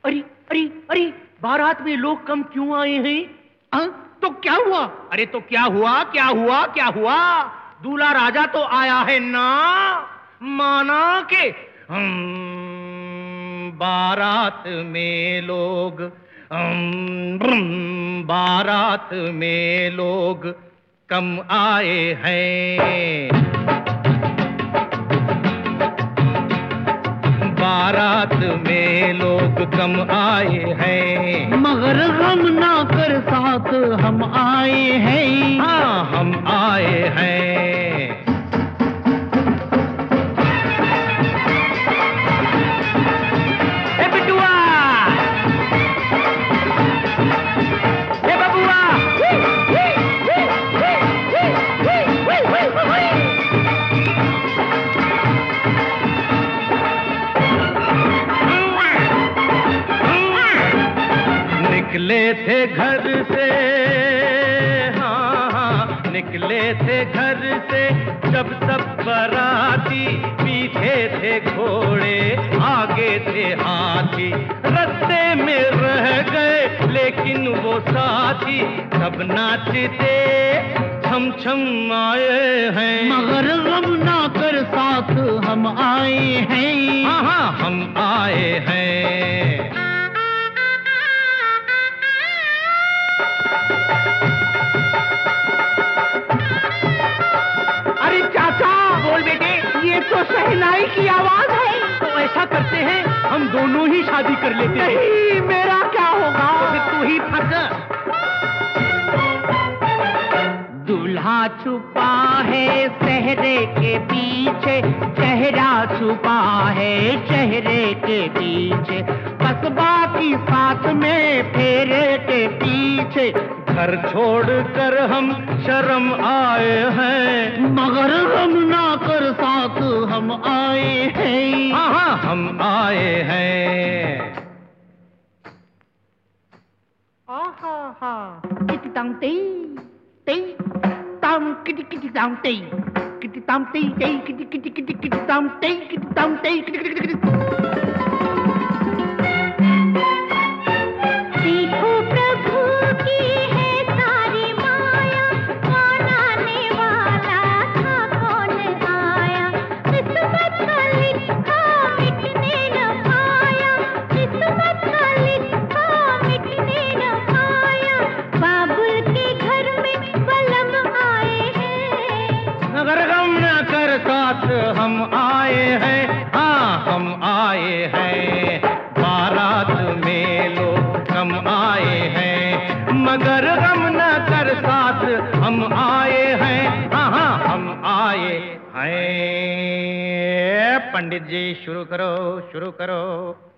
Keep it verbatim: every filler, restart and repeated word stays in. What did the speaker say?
अरे अरे अरे, बारात में लोग कम क्यों आए हैं? आ? तो क्या हुआ? अरे तो क्या हुआ क्या हुआ क्या हुआ? दूल्हा राजा तो आया है ना, माना के हम बारात में लोग, हम बारात में लोग कम आए हैं। बारात में लोग कम आए हैं, मगर गम ना कर साथ हम आए हैं। हाँ हम आए हैं। ए बिटुआ, ए बबुआ, निकले थे घर से, हाँ हाँ निकले थे घर से जब सब बराती, पीछे थे घोड़े आगे थे हाथी, रास्ते में रह गए लेकिन वो साथी, सब नाचते छम छम आए हैं। मगर गम ना कर साथ हम आए हैं। हाँ हाँ हम आए हैं। अरे चाचा, बोल बेटे, ये तो शहनाई की आवाज है। तो ऐसा करते हैं, हम दोनों ही शादी कर लेते हैं। नहीं, मेरा क्या होगा? तो तू ही फंस। दूल्हा छुपा है सहरे के पीछे, चेहरा छुपा है चेहरे के पीछे, बस बाकी साथ में फेरे के पीछे। घर छोड़ कर हम शर्म आए हैं, मगर हम ना कर साथ हम आए हैं। हाँ हाँ हम आए हैं। आहा हा, किटी ताम ते ते ताम किटी किटी ताम ते किटी ताम ते ते किटी किटी किटी किटी ताम ते किटी ताम ते किटी किटी किटी। देखो प्रभु की है सारी माया, कौन आने वाला था कौन आया, किस्मत का लिखा मिटने न पाया, किस्मत का लिखा मिटने न पाया, बाबुल के घर में बलम आए हैं। मगर गम न कर साथ हम आए हैं, हाँ हम आए हैं। बारात में लोग कम आए हैं, मगर गम न कर साथ हम आए हैं, हाँ हाँ हम आए हैं। पंडित जी शुरू करो शुरू करो।